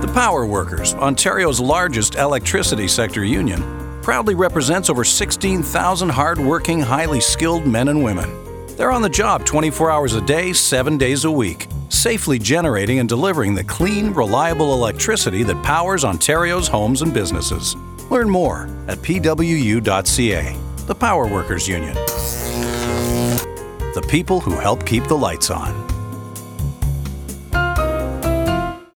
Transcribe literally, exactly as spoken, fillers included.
Power Workers, Ontario's largest electricity sector union, proudly represents over sixteen thousand hard-working, highly skilled men and women. They're on the job twenty-four hours a day, seven days a week, safely generating and delivering the clean, reliable electricity that powers Ontario's homes and businesses. Learn more at p w u dot c a. The Power Workers Union. The people who help keep the lights on.